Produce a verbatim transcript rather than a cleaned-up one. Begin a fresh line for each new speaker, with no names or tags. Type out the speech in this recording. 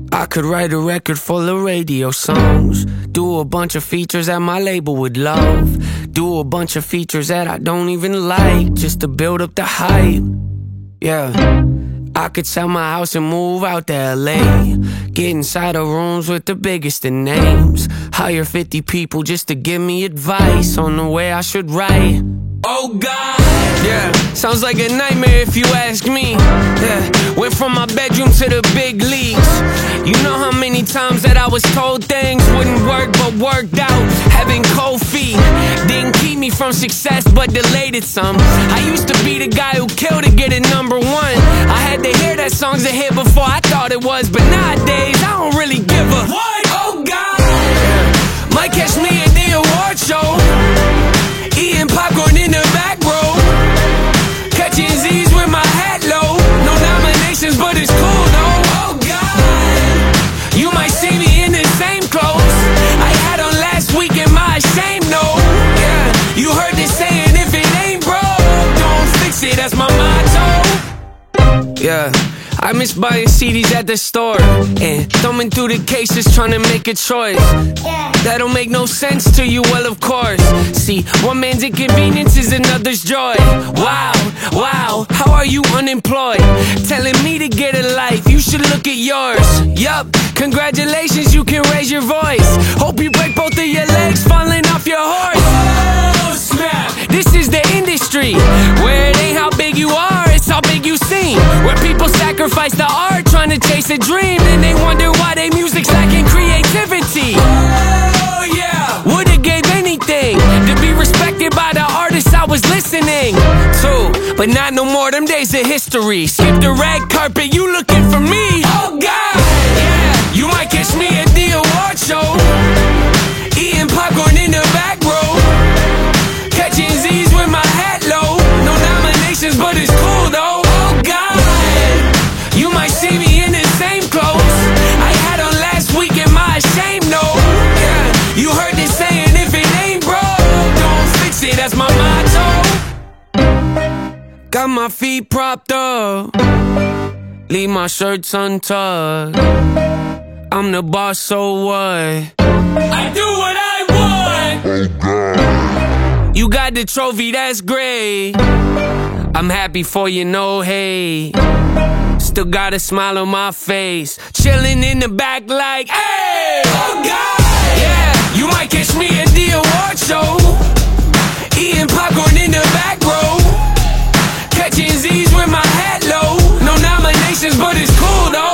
I could write a record full of radio songs, do a bunch of features that my label would love, do a bunch of features that I don't even like, just to build up the hype. Yeah, I could sell my house and move out to L A, get inside of rooms with the biggest of names, hire fifty people just to give me advice on the way I should write. Oh God, yeah, sounds like a nightmare if you ask me. Yeah, went from my bedroom to the big leagues. You know how many times that I was told things wouldn't work but worked out. Having cold feet didn't keep me from success but delayed it some. I used to be the guy who killed to get it number one. I had to hear that song's a hit before I thought it was, but nowadays I don't really give a what? Oh God, yeah. Might catch me at the award show, eating popcorn in the back row, catching Z's with my hat low. No nominations, but it's cool though. Oh God, you might see me in the same clothes I had on last week in my shame no. Yeah, you heard this saying, if it ain't broke, don't fix it, that's my motto. Yeah, I miss buying C Ds at the store and thumbing through the cases trying to make a choice. That don't make no sense to you, well of course. See, one man's inconvenience is another's joy. Wow, wow, how are you unemployed? Telling me to get a life, you should look at yours. Yup, congratulations, you can raise your voice. Hope you break both of your legs falling off your horse. Oh snap, this is the industry where it ain't how big you are, it's how big you seem. Where people sacrifice the art trying to chase a dream, and they wonder why their music's lacking creativity. Oh yeah, would've gave anything to be respected by the artists I was listening to, but not no more, them days of history. Skip the red carpet, you looking for me. Oh God, yeah, you might catch me at the award show, eating popcorn in the back row, catching Z's with my hat low. No nominations, but it's cool though. Oh God, you might see me in the same clothes I had on last week in my shame no. Yeah, you heard this saying, if it ain't broke, don't fix it, that's my motto. Got my feet propped up, leave my shirts untucked. I'm the boss, so what? I do what I want. Oh God, you got the trophy, that's great. I'm happy for you, no hate. Still got a smile on my face, chilling in the back like, hey! Oh God, yeah, you might catch me at the award show, eating popcorn in the back row, catching Z's with my hat low. No nominations, but it's cool though.